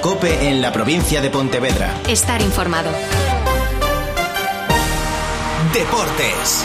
COPE en la provincia de Pontevedra. Estar informado. Deportes.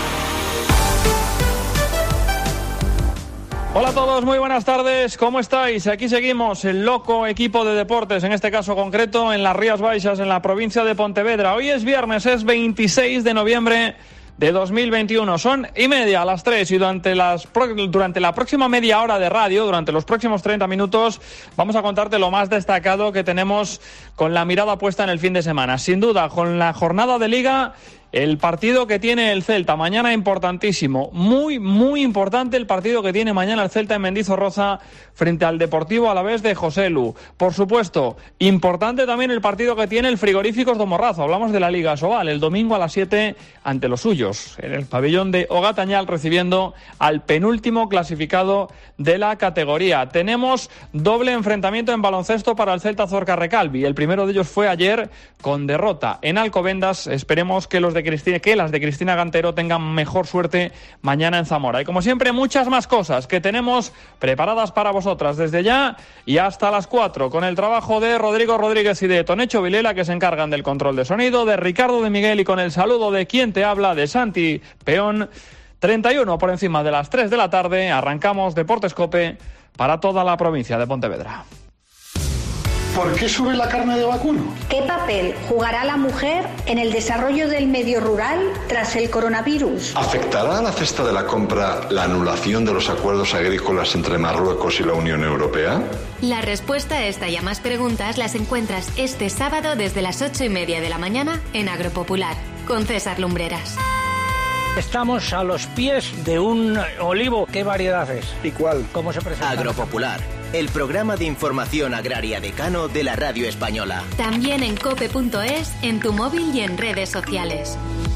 Hola a todos, muy buenas tardes, ¿cómo estáis? Aquí seguimos, el loco equipo de deportes, en este caso concreto en las Rías Baixas, en la provincia de Pontevedra. Hoy es viernes, es 26 de noviembre de 2021. Son 1:30 a las 3 y durante la próxima media hora de radio, durante los próximos 30 minutos, vamos a contarte lo más destacado que tenemos con la mirada puesta en el fin de semana. Sin duda, con la jornada de Liga, el partido que tiene el Celta mañana importantísimo, muy importante el partido que tiene mañana el Celta en Mendizorroza frente al Deportivo Alavés de José Lu. Por supuesto, importante también el partido que tiene el Frigoríficos do Morrazo. Hablamos de la Liga Sobal, el domingo a las 7 ante los suyos, en el pabellón de Ogatañal, recibiendo al penúltimo clasificado de la categoría. Tenemos doble enfrentamiento en baloncesto para el Celta Zorca Recalvi. El primero de ellos fue ayer con derrota en Alcobendas. Esperemos que las de Cristina Gantero tengan mejor suerte mañana en Zamora. Y como siempre, muchas más cosas que tenemos preparadas para vosotras desde ya y hasta las 4, con el trabajo de Rodrigo Rodríguez y de Tonecho Vilela, que se encargan del control de sonido, de Ricardo de Miguel y con el saludo de quien te habla, de Santi Peón. 31 por encima de las 3 de la tarde, arrancamos Deportes COPE para toda la provincia de Pontevedra. ¿Por qué sube la carne de vacuno? ¿Qué papel jugará la mujer en el desarrollo del medio rural tras el coronavirus? ¿Afectará a la cesta de la compra la anulación de los acuerdos agrícolas entre Marruecos y la Unión Europea? La respuesta a esta y a más preguntas las encuentras este sábado desde las 8:30 de la mañana en Agropopular, con César Lumbreras. Estamos a los pies de un olivo. ¿Qué variedad es? ¿Y cuál? ¿Cómo se presenta? Agropopular, el programa de información agraria decano de la radio española. También en cope.es, en tu móvil y en redes sociales.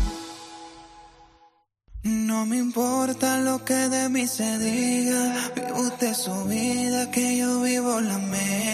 No me importa lo que de mí se diga, vive usted su vida, que yo vivo la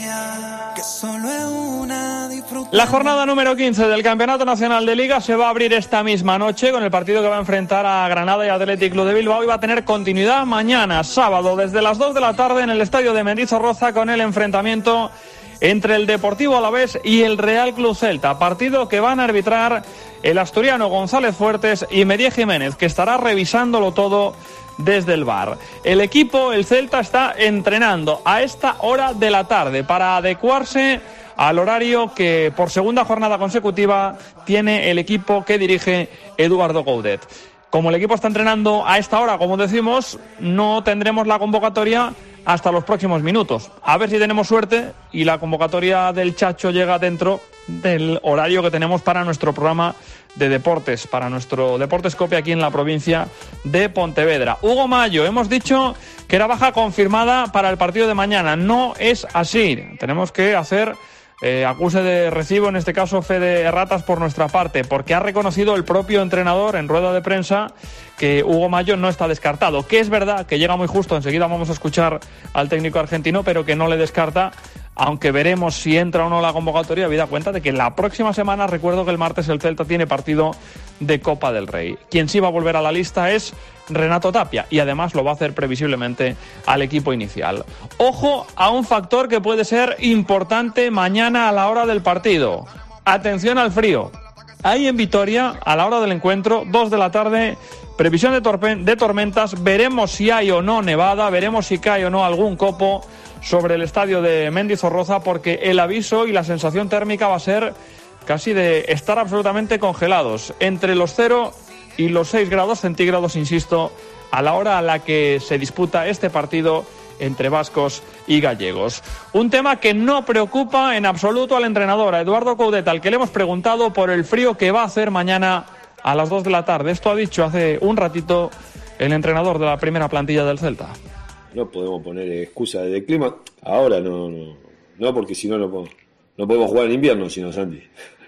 mía, que solo es una disfrutar. La jornada número 15 del Campeonato Nacional de Liga se va a abrir esta misma noche con el partido que va a enfrentar a Granada y Athletic Club de Bilbao y va a tener continuidad mañana, sábado, desde las 2 de la tarde en el estadio de Mendizorroza con el enfrentamiento entre el Deportivo Alavés y el Real Club Celta, partido que van a arbitrar el asturiano González Fuertes y Merié Jiménez, que estará revisándolo todo desde el VAR. El equipo, el Celta, está entrenando a esta hora de la tarde para adecuarse al horario que por segunda jornada consecutiva tiene el equipo que dirige Eduardo Coudet. Como el equipo está entrenando a esta hora, como decimos, no tendremos la convocatoria hasta los próximos minutos. A ver si tenemos suerte y la convocatoria del Chacho llega dentro del horario que tenemos para nuestro programa de deportes, para nuestro Deportes COPE aquí en la provincia de Pontevedra. Hugo Mayo, hemos dicho que era baja confirmada para el partido de mañana. No es así. Tenemos que hacer acuse de recibo, en este caso fe de erratas por nuestra parte, porque ha reconocido el propio entrenador en rueda de prensa que Hugo Mayo no está descartado, que es verdad que llega muy justo, enseguida vamos a escuchar al técnico argentino, pero que no le descarta, aunque veremos si entra o no la convocatoria, habida cuenta de que la próxima semana, recuerdo que el martes el Celta tiene partido de Copa del Rey. Quien sí va a volver a la lista es Renato Tapia y además lo va a hacer previsiblemente al equipo inicial. Ojo a un factor que puede ser importante mañana a la hora del partido. Atención al frío. Ahí en Vitoria, a la hora del encuentro, 2 de la tarde, previsión de tormentas. Veremos si hay o no nevada, veremos si cae o no algún copo sobre el estadio de Mendizorroza, porque el aviso y la sensación térmica va a ser casi de estar absolutamente congelados, entre los 0 y los 6 grados centígrados, insisto, a la hora a la que se disputa este partido entre vascos y gallegos. Un tema que no preocupa en absoluto al entrenador, a Eduardo Coudet, al que le hemos preguntado por el frío que va a hacer mañana a las 2 de la tarde. Esto ha dicho hace un ratito el entrenador de la primera plantilla del Celta. No podemos poner excusa de clima. Ahora no, porque si no podemos jugar en invierno, sino Santi.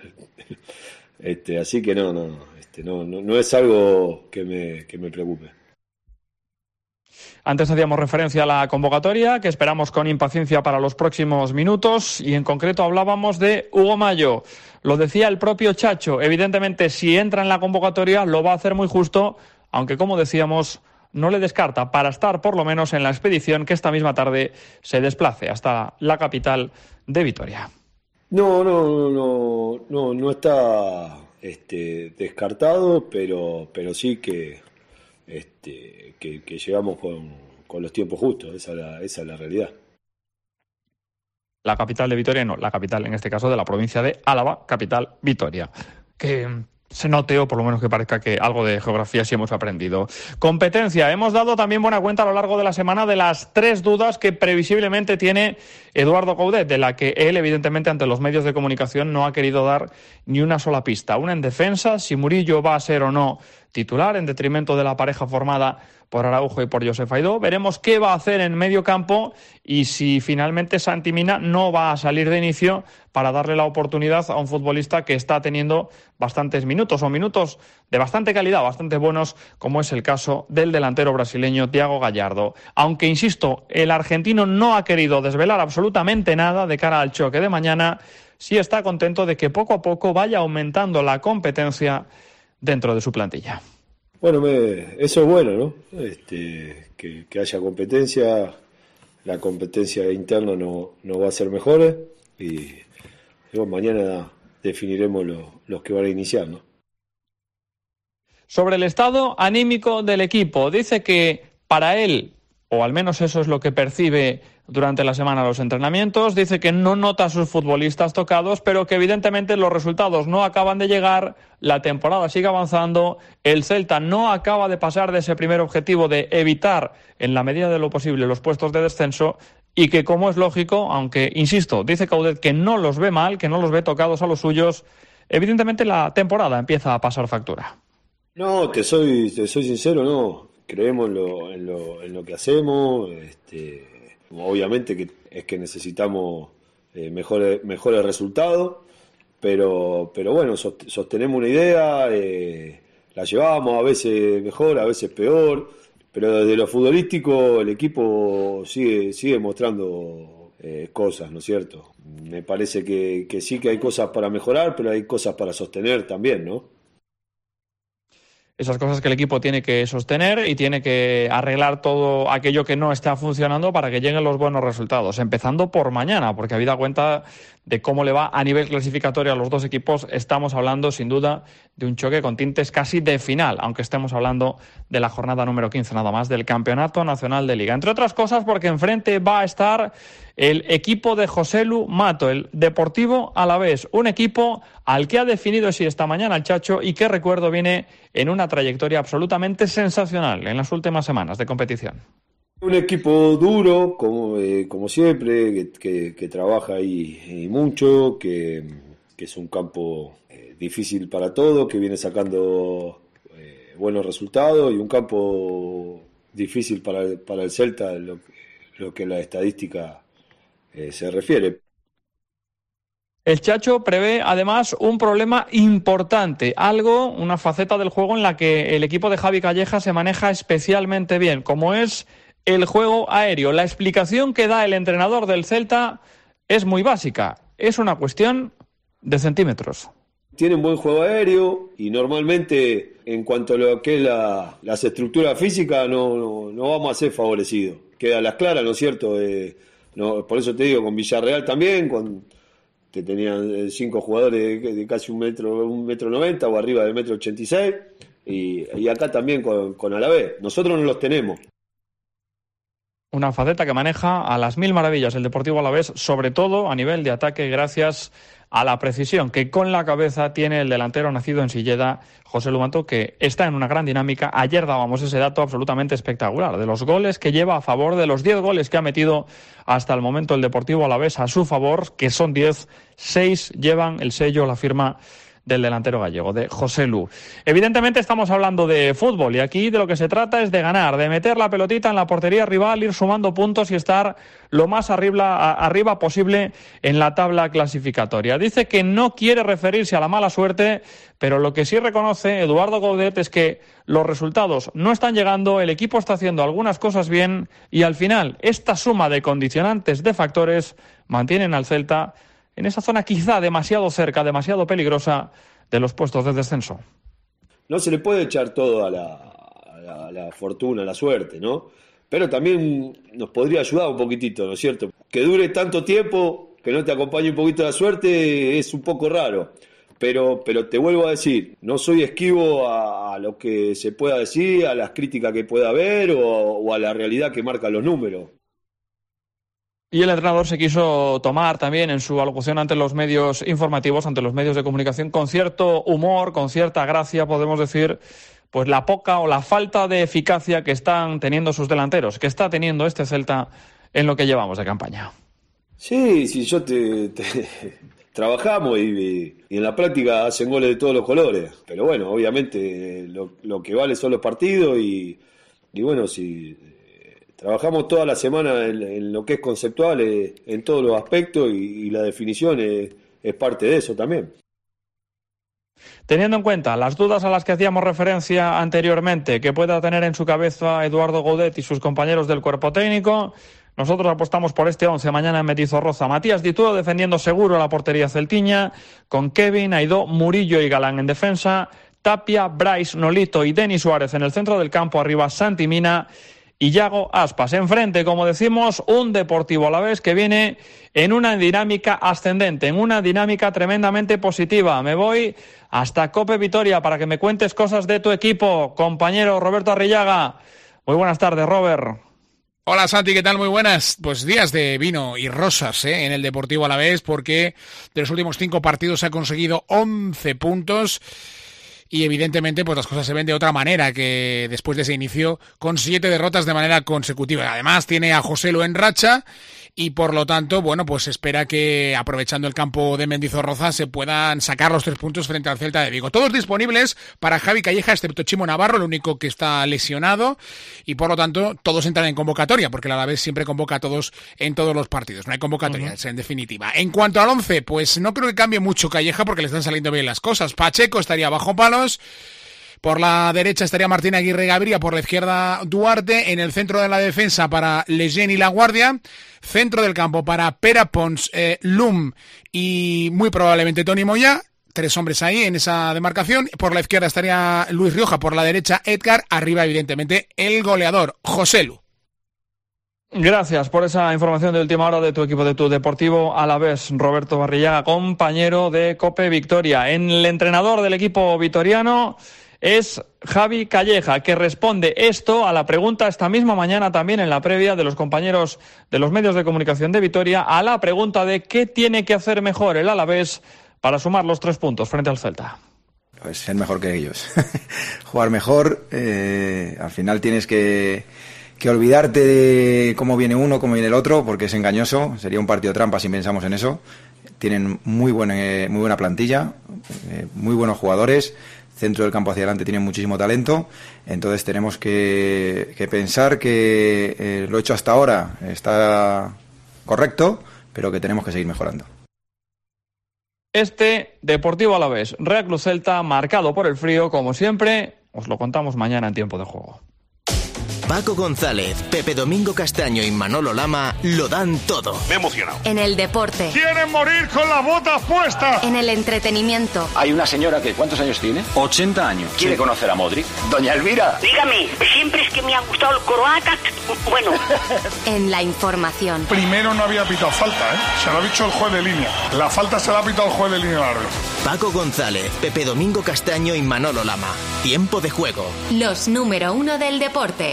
Así que no es algo que me preocupe. Antes hacíamos referencia a la convocatoria, que esperamos con impaciencia para los próximos minutos, y en concreto hablábamos de Hugo Mayo. Lo decía el propio Chacho, evidentemente si entra en la convocatoria lo va a hacer muy justo, aunque como decíamos, no le descarta para estar por lo menos en la expedición que esta misma tarde se desplace hasta la capital de Vitoria. No está descartado, pero sí que llegamos con los tiempos justos, esa es la realidad. La capital de Vitoria, no, la capital en este caso de la provincia de Álava, capital Vitoria. Que se note, o por lo menos que parezca que algo de geografía sí hemos aprendido. Competencia. Hemos dado también buena cuenta a lo largo de la semana de las 3 dudas que previsiblemente tiene Eduardo Coudet, de la que él, evidentemente, ante los medios de comunicación no ha querido dar ni una sola pista. Una en defensa, si Murillo va a ser o no titular, en detrimento de la pareja formada por Araujo y por Josef Aidó. Veremos qué va a hacer en medio campo y si finalmente Santi Mina no va a salir de inicio para darle la oportunidad a un futbolista que está teniendo bastantes minutos, o minutos de bastante calidad, bastante buenos, como es el caso del delantero brasileño Thiago Gallardo. Aunque, insisto, el argentino no ha querido desvelar absolutamente nada de cara al choque de mañana, sí está contento de que poco a poco vaya aumentando la competencia dentro de su plantilla. Bueno, eso es bueno, ¿no? Que haya competencia, la competencia interna no va a ser mejor y bueno, mañana definiremos los que van a iniciar, ¿no? Sobre el estado anímico del equipo, dice que para él, o al menos eso es lo que percibe durante la semana los entrenamientos, dice que no nota a sus futbolistas tocados, pero que evidentemente los resultados no acaban de llegar, la temporada sigue avanzando, el Celta no acaba de pasar de ese primer objetivo de evitar en la medida de lo posible los puestos de descenso y que, como es lógico, aunque, insisto, dice Coudet que no los ve mal, que no los ve tocados a los suyos, evidentemente la temporada empieza a pasar factura. No, te soy sincero, no. Creemos en lo que hacemos. Obviamente que necesitamos mejores resultados, pero bueno, sostenemos una idea, la llevamos a veces mejor, a veces peor, pero desde lo futbolístico el equipo sigue mostrando cosas, ¿no es cierto? Me parece que sí que hay cosas para mejorar, pero hay cosas para sostener también, ¿no? Esas cosas que el equipo tiene que sostener y tiene que arreglar todo aquello que no está funcionando para que lleguen los buenos resultados, empezando por mañana, porque habida cuenta de cómo le va a nivel clasificatorio a los dos equipos, estamos hablando sin duda de un choque con tintes casi de final, aunque estemos hablando de la jornada número 15 nada más del Campeonato Nacional de Liga. Entre otras cosas porque enfrente va a estar el equipo de Joselu Mato, el Deportivo Alavés, un equipo al que ha definido sí esta mañana el Chacho y que, recuerdo, viene en una trayectoria absolutamente sensacional en las últimas semanas de competición. Un equipo duro, como siempre, que trabaja ahí mucho, que es un campo difícil para todos, que viene sacando buenos resultados, y un campo difícil para el Celta, lo que la estadística se refiere. El Chacho prevé además un problema importante, una faceta del juego en la que el equipo de Javi Calleja se maneja especialmente bien, como es el juego aéreo. La explicación que da el entrenador del Celta es muy básica, es una cuestión de centímetros. Tienen buen juego aéreo y normalmente en cuanto a lo que es las estructuras físicas no vamos a ser favorecidos. Queda a las claras, ¿no es cierto? No, por eso te digo, con Villarreal también, que tenían 5 jugadores de casi 1,90 m o arriba de 1,86 m, y acá también con Alavés. Nosotros no los tenemos. Una faceta que maneja a las mil maravillas el Deportivo Alavés, sobre todo a nivel de ataque, gracias a la precisión que con la cabeza tiene el delantero nacido en Silleda, Joselu Mato, que está en una gran dinámica. Ayer dábamos ese dato absolutamente espectacular, de los goles que lleva a favor, de los 10 goles que ha metido hasta el momento el Deportivo Alavés a su favor, que son 10, 6 llevan el sello, la firma del delantero gallego, de Joselu. Evidentemente estamos hablando de fútbol y aquí de lo que se trata es de ganar, de meter la pelotita en la portería rival, ir sumando puntos y estar lo más arriba posible en la tabla clasificatoria. Dice que no quiere referirse a la mala suerte, pero lo que sí reconoce Eduardo Coudet es que los resultados no están llegando, el equipo está haciendo algunas cosas bien y al final esta suma de condicionantes, de factores, mantienen al Celta en esa zona quizá demasiado cerca, demasiado peligrosa de los puestos de descenso. No se le puede echar todo a la fortuna, a la suerte, ¿no? Pero también nos podría ayudar un poquitito, ¿no es cierto? Que dure tanto tiempo que no te acompañe un poquito la suerte es un poco raro. Pero te vuelvo a decir, no soy esquivo a lo que se pueda decir, a las críticas que pueda haber o a la realidad que marcan los números. Y el entrenador se quiso tomar también en su alocución ante los medios informativos, ante los medios de comunicación, con cierto humor, con cierta gracia, podemos decir, pues la poca o la falta de eficacia que están teniendo sus delanteros, que está teniendo este Celta en lo que llevamos de campaña. Sí, yo trabajamos y en la práctica hacen goles de todos los colores. Pero bueno, obviamente lo que vale son los partidos y bueno, si trabajamos toda la semana en lo que es conceptual, en todos los aspectos y la definición es parte de eso también. Teniendo en cuenta las dudas a las que hacíamos referencia anteriormente, que pueda tener en su cabeza Eduardo Gaudet y sus compañeros del cuerpo técnico, nosotros apostamos por este 11 mañana en Mendizorroza. Matías Dituro defendiendo seguro la portería celtiña, con Kevin, Aidó, Murillo y Galán en defensa, Tapia, Bryce, Nolito y Denis Suárez en el centro del campo, arriba Santi Mina y Yago Aspas. Enfrente, como decimos, un Deportivo Alavés que viene en una dinámica ascendente, en una dinámica tremendamente positiva. Me voy hasta Cope Vitoria para que me cuentes cosas de tu equipo, compañero Roberto Arrillaga. Muy buenas tardes, Robert. Hola Santi, ¿qué tal? Muy buenas. Pues días de vino y rosas en el Deportivo Alavés, porque de los últimos 5 partidos ha conseguido 11 puntos y evidentemente pues las cosas se ven de otra manera que después de ese inicio con 7 derrotas de manera consecutiva. Además tiene a Joselu en racha y por lo tanto, bueno, pues espera que aprovechando el campo de Mendizorroza se puedan sacar los 3 puntos frente al Celta de Vigo. Todos disponibles para Javi Calleja, excepto Chimo Navarro, el único que está lesionado, y por lo tanto todos entran en convocatoria, porque el Alavés siempre convoca a todos en todos los partidos. No hay convocatoria, en definitiva. En cuanto al 11, pues no creo que cambie mucho Calleja porque le están saliendo bien las cosas. Pacheco estaría bajo palos. Por la derecha estaría Martín Aguirre Gabria, por la izquierda Duarte, en el centro de la defensa para Lejeune y La Guardia, centro del campo para Pera Pons, Lum y muy probablemente Toni Moyá, 3 hombres ahí en esa demarcación. Por la izquierda estaría Luis Rioja, por la derecha Edgar, arriba evidentemente el goleador Joselu. Gracias por esa información de última hora de tu equipo, de tu Deportivo Alavés, Roberto Arrillaga, compañero de Cope Victoria. En el entrenador del equipo vitoriano es Javi Calleja, que responde esto a la pregunta esta misma mañana también en la previa de los compañeros de los medios de comunicación de Vitoria, a la pregunta de qué tiene que hacer mejor el Alavés para sumar los 3 puntos frente al Celta. Pues ser mejor que ellos, jugar mejor. Al final tienes que olvidarte de cómo viene uno, cómo viene el otro, porque es engañoso, sería un partido trampa si pensamos en eso. Tienen muy buena plantilla, muy buenos jugadores. Centro del campo hacia adelante tienen muchísimo talento, entonces tenemos que pensar que lo hecho hasta ahora está correcto, pero que tenemos que seguir mejorando. Este Deportivo Alavés, Real Club Celta, marcado por el frío, como siempre, os lo contamos mañana en tiempo de juego. Paco González, Pepe Domingo Castaño y Manolo Lama lo dan todo. Me he emocionado. En el deporte. ¡Quieren morir con las botas puestas! En el entretenimiento. Hay una señora que, ¿cuántos años tiene? 80 años. ¿Quiere conocer a Modric? Doña Elvira. Dígame, siempre es que me ha gustado el croata. Bueno. En la información. Primero no había pitado falta, Se lo ha dicho el juez de línea. La falta se la ha pitado el juez de línea largo. Paco González, Pepe Domingo Castaño y Manolo Lama. Tiempo de juego. Los número 1 del deporte.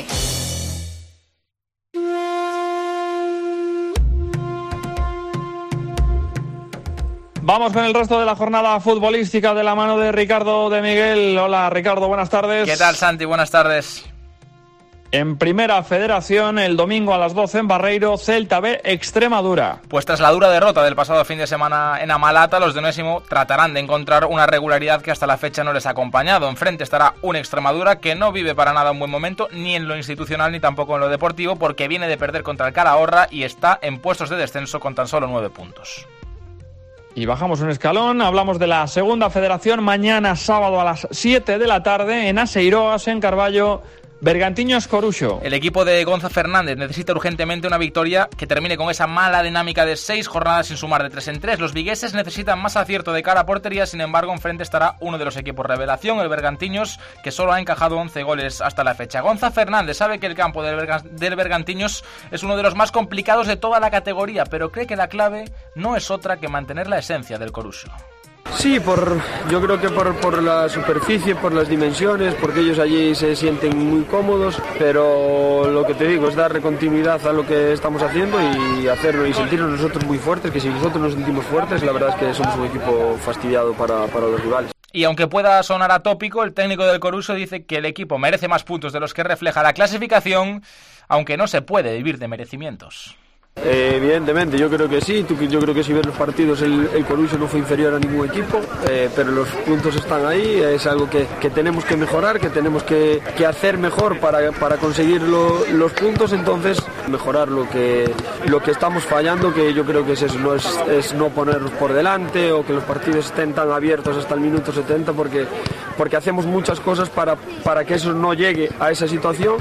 Vamos con el resto de la jornada futbolística de la mano de Ricardo de Miguel. Hola Ricardo, buenas tardes. ¿Qué tal Santi? Buenas tardes. En Primera Federación, el domingo a las 12 en Barreiro, Celta B, Extremadura. Pues tras la dura derrota del pasado fin de semana en Amalata, los de Onésimo tratarán de encontrar una regularidad que hasta la fecha no les ha acompañado. Enfrente estará un Extremadura que no vive para nada un buen momento, ni en lo institucional ni tampoco en lo deportivo, porque viene de perder contra el Calahorra y está en puestos de descenso con tan solo 9 puntos. Y bajamos un escalón, hablamos de la Segunda Federación, mañana sábado a las 7 de la tarde en Aseiroas, en Carballo. Bergantiños Coruso. El equipo de Gonza Fernández necesita urgentemente una victoria que termine con esa mala dinámica de 6 jornadas sin sumar de 3 en 3. Los vigueses necesitan más acierto de cara a portería, sin embargo, enfrente estará uno de los equipos revelación, el Bergantiños, que solo ha encajado 11 goles hasta la fecha. Gonza Fernández sabe que el campo del Bergantiños es uno de los más complicados de toda la categoría, pero cree que la clave no es otra que mantener la esencia del Coruso. Sí, yo creo que por la superficie, por las dimensiones, porque ellos allí se sienten muy cómodos, pero lo que te digo es darle continuidad a lo que estamos haciendo y hacerlo y sentirnos nosotros muy fuertes, que si nosotros nos sentimos fuertes, la verdad es que somos un equipo fastidiado para los rivales. Y aunque pueda sonar atópico, el técnico del Coruso dice que el equipo merece más puntos de los que refleja la clasificación, aunque no se puede vivir de merecimientos. Evidentemente, yo creo que sí. Yo creo que si ves los partidos el Coruso no fue inferior a ningún equipo, pero los puntos están ahí. Es algo que tenemos que mejorar, que tenemos que hacer mejor para conseguir los puntos. Entonces mejorar lo que estamos fallando, que yo creo que es eso, es no ponernos por delante o que los partidos estén tan abiertos hasta el minuto 70, porque hacemos muchas cosas para que eso no llegue a esa situación.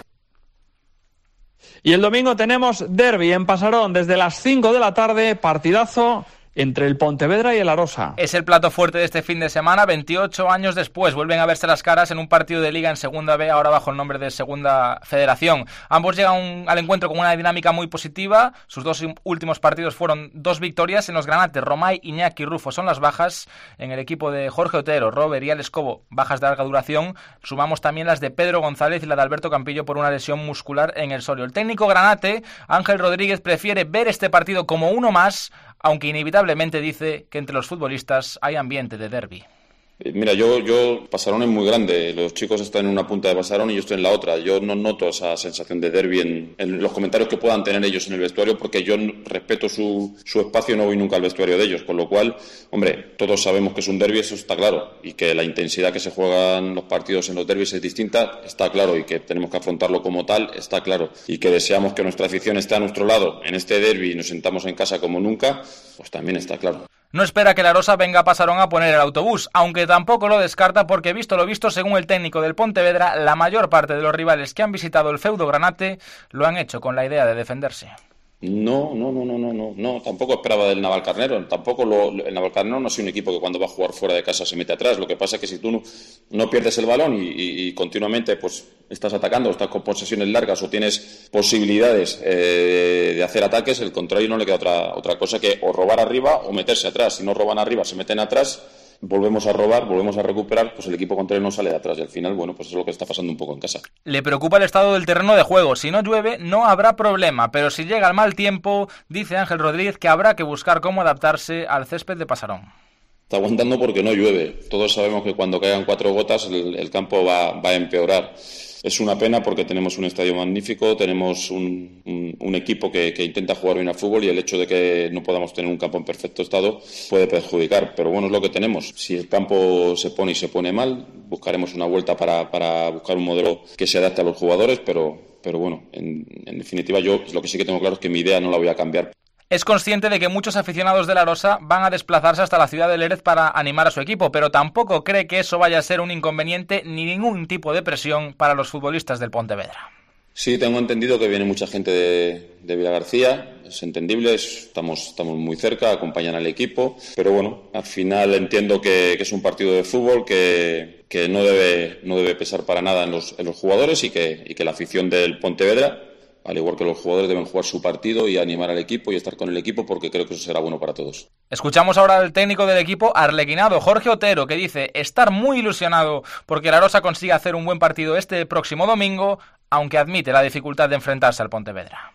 Y el domingo tenemos derbi en Pasarón desde las 5 de la tarde, partidazo entre el Pontevedra y el Arosa. Es el plato fuerte de este fin de semana. 28 años después vuelven a verse las caras en un partido de Liga en Segunda B, ahora bajo el nombre de Segunda Federación. Ambos llegan al encuentro con una dinámica muy positiva. Sus dos últimos partidos fueron 2 victorias. En los granates, Romay, Iñaki y Rufo son las bajas. En el equipo de Jorge Otero, Robert y Alex Cobo, bajas de larga duración. Sumamos también las de Pedro González y la de Alberto Campillo por una lesión muscular en el sóleo. El técnico granate, Ángel Rodríguez, prefiere ver este partido como uno más, aunque inevitablemente dice que entre los futbolistas hay ambiente de derbi. Mira, yo Pasarón es muy grande, los chicos están en una punta de Pasarón y yo estoy en la otra. Yo no noto esa sensación de derbi en los comentarios que puedan tener ellos en el vestuario, porque yo respeto su espacio y no voy nunca al vestuario de ellos, con lo cual, hombre, todos sabemos que es un derbi, eso está claro, y que la intensidad que se juegan los partidos en los derbis es distinta, está claro, y que tenemos que afrontarlo como tal, está claro, y que deseamos que nuestra afición esté a nuestro lado en este derbi y nos sentamos en casa como nunca, pues también está claro. No espera que la Arosa venga a Pasarón a poner el autobús, aunque tampoco lo descarta porque, visto lo visto, según el técnico del Pontevedra, la mayor parte de los rivales que han visitado el feudo granate lo han hecho con la idea de defenderse. No, tampoco esperaba del Navalcarnero. El Navalcarnero no ha sido un equipo que cuando va a jugar fuera de casa se mete atrás. Lo que pasa es que si tú no pierdes el balón y continuamente pues estás atacando, estás con posesiones largas o tienes posibilidades de hacer ataques, el contrario no le queda otra cosa que o robar arriba o meterse atrás. Si no roban arriba, se meten atrás, volvemos a robar, volvemos a recuperar, pues el equipo contrario no sale de atrás y al final, bueno, pues es lo que está pasando un poco en casa. Le preocupa el estado del terreno de juego. Si no llueve, no habrá problema, pero si llega el mal tiempo, dice Ángel Rodríguez que habrá que buscar cómo adaptarse al césped de Pasarón. Está aguantando porque no llueve. Todos sabemos que cuando caigan 4 gotas el campo va a empeorar. Es una pena porque tenemos un estadio magnífico, tenemos un equipo que intenta jugar bien al fútbol y el hecho de que no podamos tener un campo en perfecto estado puede perjudicar. Pero bueno, es lo que tenemos. Si el campo se pone mal, buscaremos una vuelta para buscar un modelo que se adapte a los jugadores, pero bueno, en definitiva yo lo que sí que tengo claro es que mi idea no la voy a cambiar. Es consciente de que muchos aficionados de la Arosa van a desplazarse hasta la ciudad de Lérez para animar a su equipo, pero tampoco cree que eso vaya a ser un inconveniente ni ningún tipo de presión para los futbolistas del Pontevedra. Sí, tengo entendido que viene mucha gente de Vilagarcía, es entendible, estamos muy cerca, acompañan al equipo, pero bueno, al final entiendo que es un partido de fútbol que no debe pesar para nada en los jugadores y que la afición del Pontevedra, al igual que los jugadores, deben jugar su partido y animar al equipo y estar con el equipo porque creo que eso será bueno para todos. Escuchamos ahora al técnico del equipo arlequinado, Jorge Otero, que dice estar muy ilusionado porque la Arosa consiga hacer un buen partido este próximo domingo, aunque admite la dificultad de enfrentarse al Pontevedra.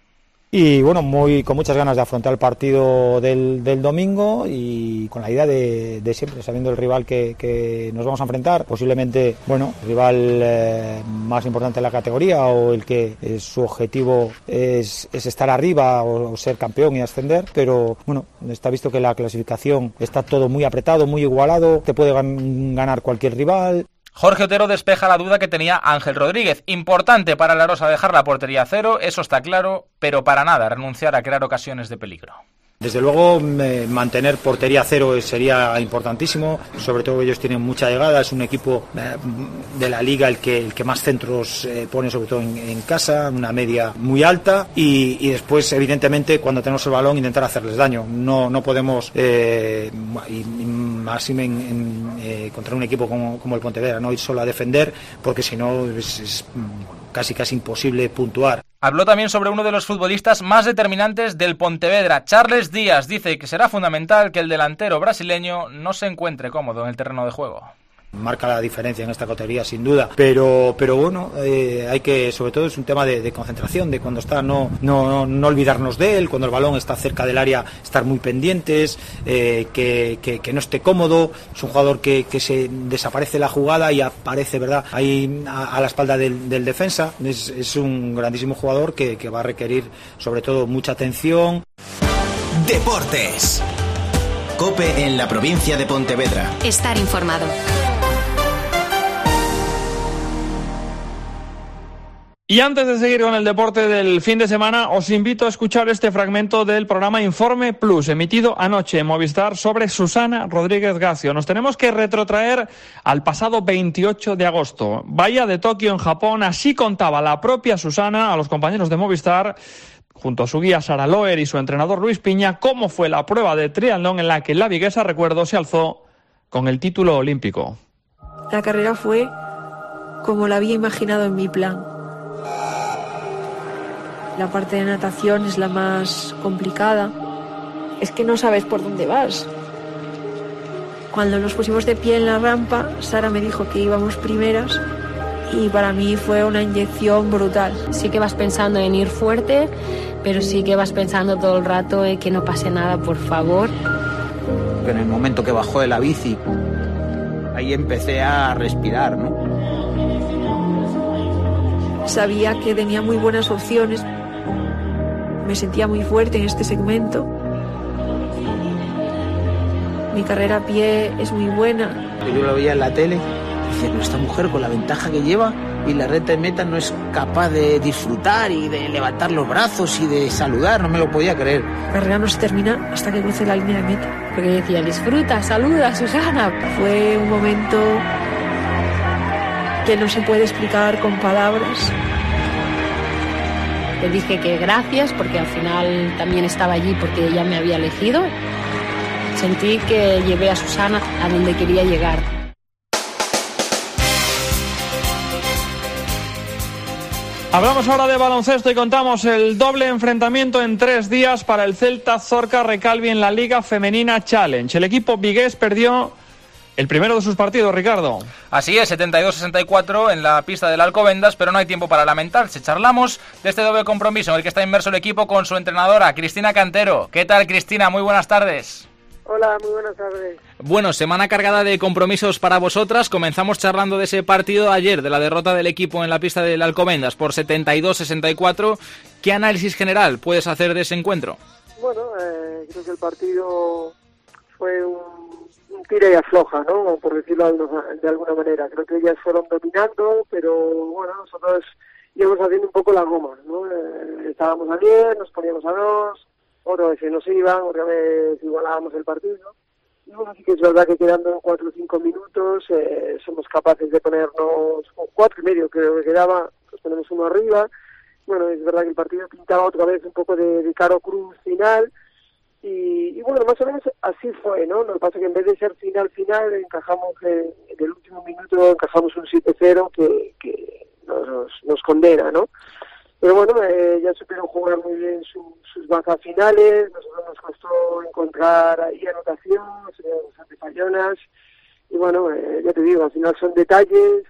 Y bueno, con muchas ganas de afrontar el partido del domingo y con la idea de siempre, sabiendo el rival que nos vamos a enfrentar, posiblemente, bueno, el rival más importante de la categoría o el que su objetivo es estar arriba o ser campeón y ascender, pero bueno, está visto que la clasificación está todo muy apretado, muy igualado, te puede ganar cualquier rival. Jorge Otero despeja la duda que tenía Ángel Rodríguez. Importante para la Arosa dejar la portería a cero, eso está claro, pero para nada renunciar a crear ocasiones de peligro. Desde luego mantener portería cero sería importantísimo, sobre todo ellos tienen mucha llegada, es un equipo de la liga el que más centros pone, sobre todo en casa, una media muy alta, y después evidentemente cuando tenemos el balón intentar hacerles daño. No podemos, y más contra un equipo como el Pontevedra, no ir solo a defender, porque si no es casi imposible puntuar. Habló también sobre uno de los futbolistas más determinantes del Pontevedra. Charles Díaz dice que será fundamental que el delantero brasileño no se encuentre cómodo en el terreno de juego. Marca la diferencia en esta categoría sin duda, pero bueno, hay que, sobre todo es un tema de concentración, de cuando está no olvidarnos de él, cuando el balón está cerca del área estar muy pendientes, que no esté cómodo. Es un jugador que se desaparece la jugada y aparece, ¿verdad?, ahí a la espalda del defensa. Es un grandísimo jugador que va a requerir sobre todo mucha atención. Deportes. COPE en la provincia de Pontevedra. Estar informado. Y antes de seguir con el deporte del fin de semana, os invito a escuchar este fragmento del programa Informe Plus, emitido anoche en Movistar sobre Susana Rodríguez Gacio. Nos tenemos que retrotraer al pasado 28 de agosto. Bahía de Tokio, en Japón, así contaba la propia Susana a los compañeros de Movistar, junto a su guía Sara Loer y su entrenador Luis Piña, cómo fue la prueba de triatlón en la que la viguesa, recuerdo, se alzó con el título olímpico. La carrera fue como la había imaginado en mi plan. La parte de natación es la más complicada. Es que no sabes por dónde vas. Cuando nos pusimos de pie en la rampa, Sara me dijo que íbamos primeras y para mí fue una inyección brutal. Sí que vas pensando en ir fuerte, pero sí que vas pensando todo el rato en que no pase nada, por favor. En el momento que bajó de la bici, ahí empecé a respirar, ¿no? Sabía que tenía muy buenas opciones. Me sentía muy fuerte en este segmento. Mi carrera a pie es muy buena. Yo lo veía en la tele, decía, pero esta mujer con la ventaja que lleva y la recta de meta no es capaz de disfrutar y de levantar los brazos y de saludar, no me lo podía creer. La carrera no se termina hasta que cruce la línea de meta. Porque decía, disfruta, saluda, Susana. Fue un momento que no se puede explicar con palabras. Le dije que gracias, porque al final también estaba allí porque ella me había elegido. Sentí que llevé a Susana a donde quería llegar. Hablamos ahora de baloncesto y contamos el doble enfrentamiento en 3 días para el Celta Zorca Recalvi en la Liga Femenina Challenge. El equipo vigués perdió el primero de sus partidos, Ricardo. Así es, 72-64 en la pista del Alcobendas, pero no hay tiempo para lamentarse. Charlamos de este doble compromiso en el que está inmerso el equipo con su entrenadora, Cristina Cantero. ¿Qué tal, Cristina? Muy buenas tardes. Hola, muy buenas tardes. Bueno, semana cargada de compromisos para vosotras. Comenzamos charlando de ese partido ayer, de la derrota del equipo en la pista del Alcobendas por 72-64. ¿Qué análisis general puedes hacer de ese encuentro? Bueno, creo que el partido fue un tira y afloja, ¿no? Por decirlo de alguna manera. Creo que ellas fueron dominando, pero bueno, nosotros íbamos haciendo un poco la goma, ¿no? Estábamos a 10, nos poníamos a 2, otra vez se nos iban, otra vez igualábamos el partido. Y bueno, sí que es verdad que quedando 4 o 5 minutos somos capaces de ponernos 4 y medio, creo que quedaba, pues ponemos uno arriba. Bueno, es verdad que el partido pintaba otra vez un poco de caro cruz final. Y bueno, más o menos así fue, ¿no? Lo que pasa es que en vez de ser final, encajamos en el último minuto, encajamos un 7-0 que nos condena, ¿no? Pero bueno, ya supieron jugar muy bien sus bajas finales, nosotros nos costó encontrar ahí anotación, serían bastante fallonas, y bueno, ya te digo, al final son detalles,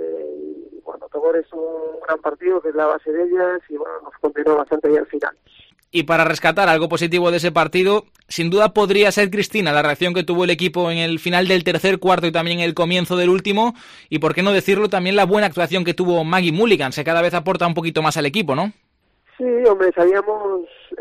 y bueno, Togor es un gran partido, que es la base de ellas, y bueno, nos condenó bastante ahí al final. Y para rescatar algo positivo de ese partido, sin duda podría ser, Cristina, la reacción que tuvo el equipo en el final del tercer cuarto y también en el comienzo del último, y por qué no decirlo, también la buena actuación que tuvo Maggie Mulligan, que cada vez aporta un poquito más al equipo, ¿no? Sí, hombre, sabíamos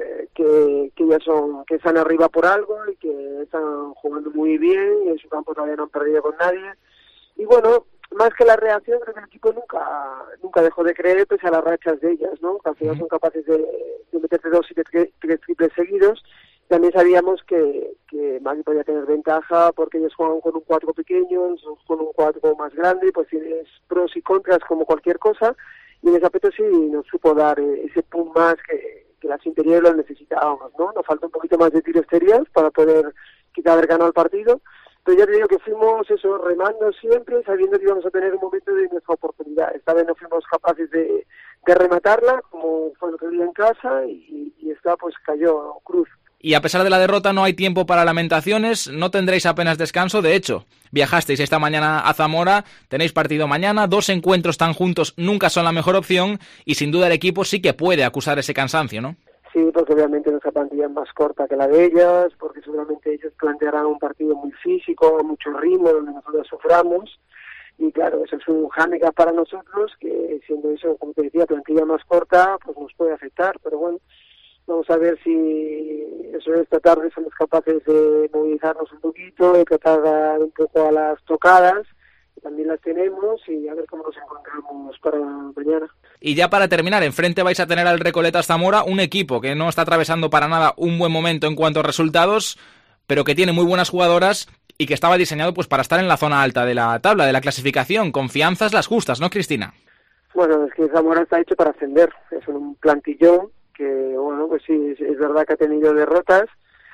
que ellas que están arriba por algo y que están jugando muy bien y en su campo todavía no han perdido con nadie. Y bueno, más que la reacción, creo que el equipo nunca dejó de creer pese a las rachas de ellas, ¿no? Que al final son capaces de meterse 2 y 3 triples seguidos. También sabíamos que Magui podía tener ventaja porque ellos juegan con un 4 pequeño, nosotros con un 4 más grande, pues tienes pros y contras como cualquier cosa, y en ese aspecto sí nos supo dar ese pum más que las interiores lo necesitábamos, ¿no? Nos falta un poquito más de tiro exterior para poder quizá haber ganado el partido, pero ya te digo que fuimos remando siempre, sabiendo que íbamos a tener un momento de nuestra oportunidad. Esta vez no fuimos capaces de rematarla, como fue lo que vi en casa, y esta pues cayó cruz. Y a pesar de la derrota no hay tiempo para lamentaciones, no tendréis apenas descanso, de hecho, viajasteis esta mañana a Zamora, tenéis partido mañana, 2 encuentros tan juntos nunca son la mejor opción, y sin duda el equipo sí que puede acusar ese cansancio, ¿no? Sí, porque obviamente nuestra plantilla es más corta que la de ellas, porque seguramente ellos plantearán un partido muy físico, mucho ritmo, donde nosotros suframos, y claro, eso es un hándicap para nosotros, que siendo eso, como te decía, plantilla más corta, pues nos puede afectar, pero bueno, vamos a ver si esta tarde somos capaces de movilizarnos un poquito, de tratar de dar un poco a las tocadas, que también las tenemos, y a ver cómo nos encontramos para mañana. Y ya para terminar, enfrente vais a tener al Recoletas Zamora, un equipo que no está atravesando para nada un buen momento en cuanto a resultados, pero que tiene muy buenas jugadoras y que estaba diseñado pues para estar en la zona alta de la tabla, de la clasificación. Confianzas las justas, ¿no, Cristina? Bueno, es que Zamora está hecho para ascender, es un plantillón que, bueno, pues sí, es verdad que ha tenido derrotas,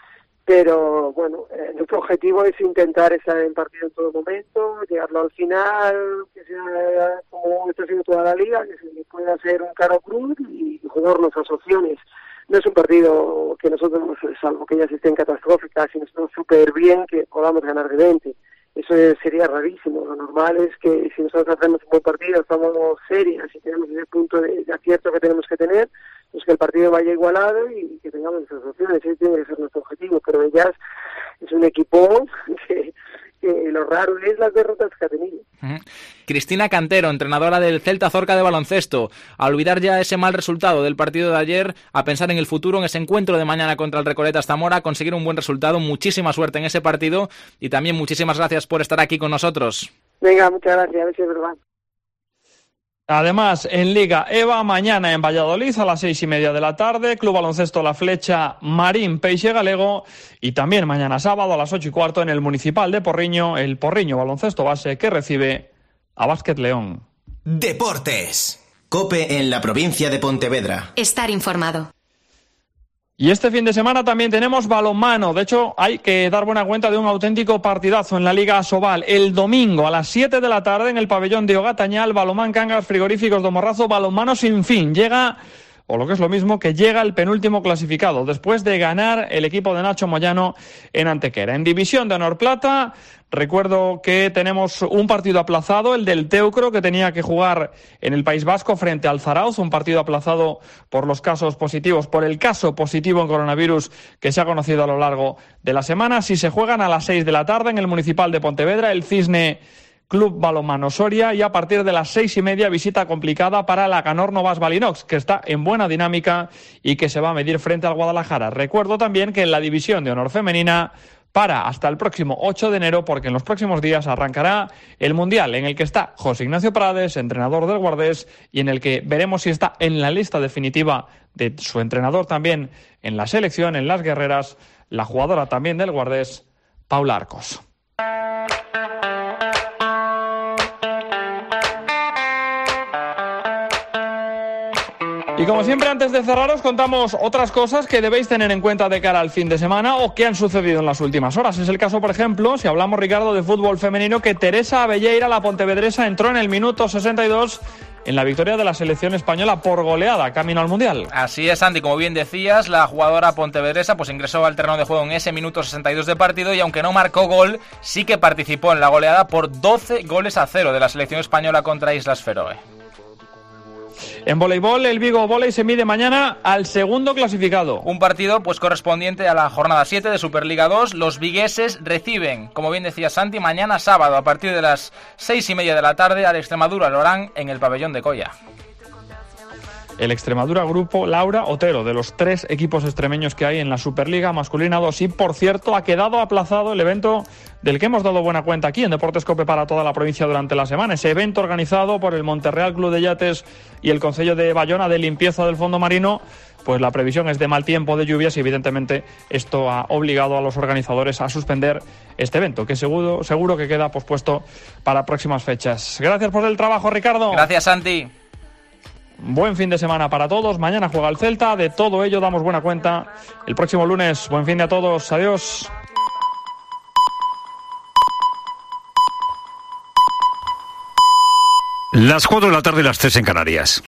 pero bueno, nuestro objetivo es intentar estar en partido en todo momento, llegarlo al final, que sea como está haciendo toda la liga, que se pueda hacer un caro cruz y jugar nuestras opciones. No es un partido que nosotros, salvo que ellas estén catastróficas, sino súper bien, que podamos ganar de 20. Eso sería rarísimo. Lo normal es que si nosotros hacemos un buen partido, estamos serias y tenemos ese punto de acierto que tenemos que tener, pues que el partido vaya igualado y que tengamos nuestras opciones. Ese tiene que ser nuestro objetivo. Pero ellas es un equipo que lo raro es las derrotas que ha tenido. Cristina Cantero, entrenadora del Celta Zorca de baloncesto, a olvidar ya ese mal resultado del partido de ayer, a pensar en el futuro, en ese encuentro de mañana contra el Recoletas Zamora, conseguir un buen resultado, muchísima suerte en ese partido y también muchísimas gracias por estar aquí con nosotros. Venga, muchas gracias, a ver si es verdad. Además, en Liga EVA, mañana en Valladolid a las 6:30 de la tarde, Club Baloncesto La Flecha, Marín Peixe Galego, y también mañana sábado a las 8:15 en el Municipal de Porriño, el Porriño Baloncesto Base, que recibe a Básquet León. Deportes. COPE en la provincia de Pontevedra. Estar informado. Y este fin de semana también tenemos balonmano. De hecho, hay que dar buena cuenta de un auténtico partidazo en la Liga Asobal. El domingo a las 7 de la tarde en el pabellón de Ogatañal, Balonmán Cangas Frigoríficos de Morrazo, balonmano sin fin. Llega, o lo que es lo mismo, que llega el penúltimo clasificado, después de ganar el equipo de Nacho Moyano en Antequera. En División de Honor Plata, recuerdo que tenemos un partido aplazado, el del Teucro, que tenía que jugar en el País Vasco frente al Zarauz, un partido aplazado por los casos positivos, por el caso positivo en coronavirus que se ha conocido a lo largo de la semana. Si se juegan a las 6 de la tarde en el Municipal de Pontevedra, el Cisne Club Balonmano Soria, y a partir de las 6:30 visita complicada para la Canor Novas Balinox, que está en buena dinámica y que se va a medir frente al Guadalajara. Recuerdo también que en la División de Honor Femenina para hasta el próximo 8 de enero, porque en los próximos días arrancará el Mundial, en el que está José Ignacio Prades, entrenador del Guardés, y en el que veremos si está en la lista definitiva de su entrenador también en la selección, en las guerreras, la jugadora también del Guardés, Paula Arcos. Y como siempre, antes de cerrar, os contamos otras cosas que debéis tener en cuenta de cara al fin de semana o que han sucedido en las últimas horas. Es el caso, por ejemplo, si hablamos, Ricardo, de fútbol femenino, que Teresa Abelleira, la pontevedresa, entró en el minuto 62 en la victoria de la selección española por goleada, camino al Mundial. Así es, Andy, como bien decías, la jugadora pontevedresa pues ingresó al terreno de juego en ese minuto 62 de partido y aunque no marcó gol, sí que participó en la goleada por 12-0 de la selección española contra Islas Feroe. En voleibol, el Vigo Volley se mide mañana al segundo clasificado. Un partido pues correspondiente a la jornada 7 de Superliga 2. Los vigueses reciben, como bien decía Santi, mañana sábado a partir de las 6:30 de la tarde al Extremadura Lorán en el pabellón de Coya. El Extremadura Grupo Laura Otero, de los 3 equipos extremeños que hay en la Superliga Masculina 2. Y, por cierto, ha quedado aplazado el evento del que hemos dado buena cuenta aquí en Deportes COPE para toda la provincia durante la semana. Ese evento organizado por el Monterreal Club de Yates y el Concello de Bayona de limpieza del fondo marino pues la previsión es de mal tiempo, de lluvias, y evidentemente esto ha obligado a los organizadores a suspender este evento, que seguro que queda pospuesto para próximas fechas. Gracias por el trabajo, Ricardo. Gracias, Santi. Buen fin de semana para todos. Mañana juega el Celta. De todo ello damos buena cuenta el próximo lunes. Buen fin de a todos. Adiós. Las 4 de la tarde, las 3 en Canarias.